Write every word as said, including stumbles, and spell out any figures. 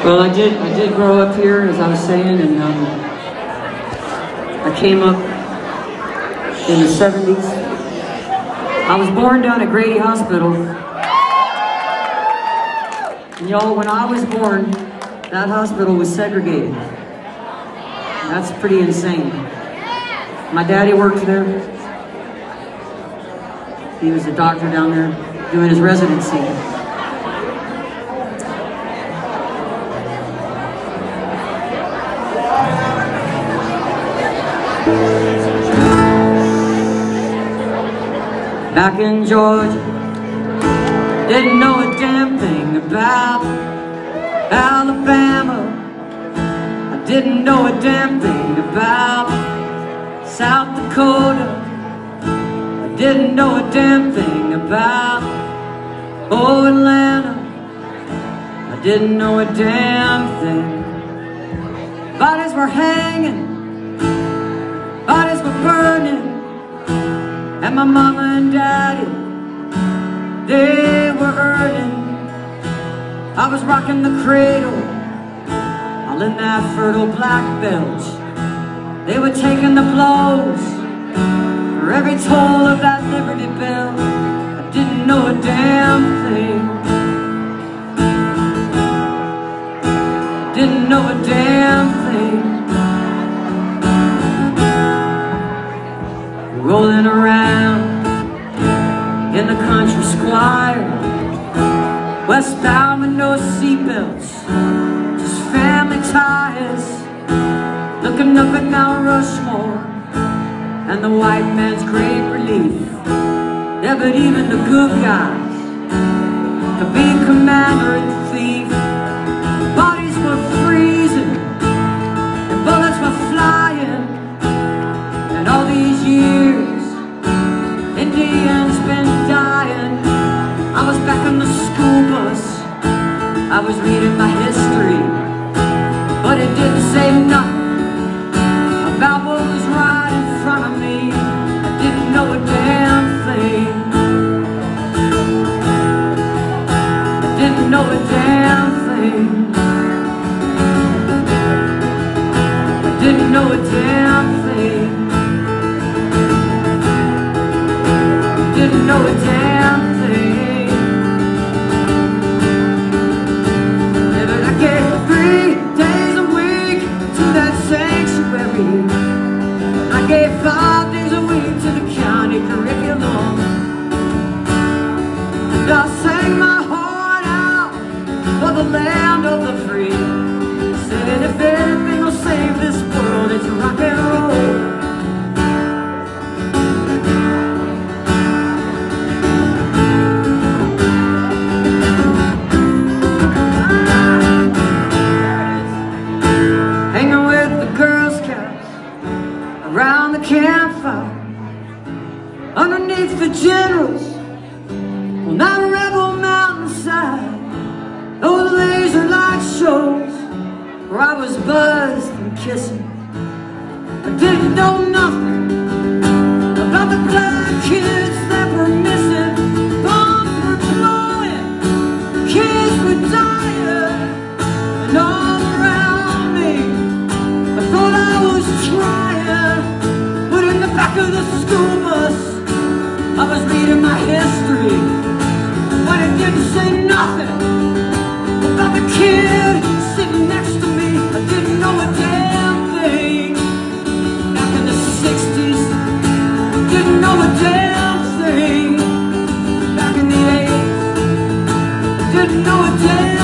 Well, I did. I did grow up here, as I was saying, and um, I came up in the seventies. I was born down at Grady Hospital, and y'all, when I was born, that hospital was segregated. That's pretty insane. My daddy worked there. He was a doctor down there doing his residency. Back in Georgia, didn't know a damn thing about Alabama. I didn't know a damn thing about South Dakota. I didn't know a damn thing about oh, Atlanta. I didn't know a damn thing. Bodies were hanging, bodies were burning, and my mama and daddy, they were earning. I was rocking the cradle, all in that fertile black belt. They were taking the blows for every toll of that Liberty Bell. I didn't know a damn thing. Didn't know a damn thing. Rolling around in the country squire, westbound with no seatbelts, just family ties, looking up at Mount Rushmore and the white man's great relief. Yeah, but even the good guys could be commander and thief. Bodies were freezing and bullets were flying, and all these years Indians been dying. I was back on the school bus, I was reading my history, but it didn't say nothing about what was right in front of me. I didn't know a damn thing. I didn't know a damn thing. I didn't know a damn thing. Didn't know a damn thing. Yeah, but I gave three days a week to that sanctuary. I gave five days a week to the county curriculum. And I sang my heart out for the land of the free, saying if anything will save this world, it's rock and roll. Around the campfire, underneath the generals, on that rebel mountainside, those laser light shows where I was buzzed and kissing. I didn't know nothing about the black kids that were missing. Bombs were blowing, kids were dying, and all around me I thought I was trying. Back of the school bus, I was reading my history, but it didn't say nothing about the kid sitting next to me. I didn't know a damn thing. Back in the sixties, didn't know a damn thing. Back in the eighties, didn't know a damn thing.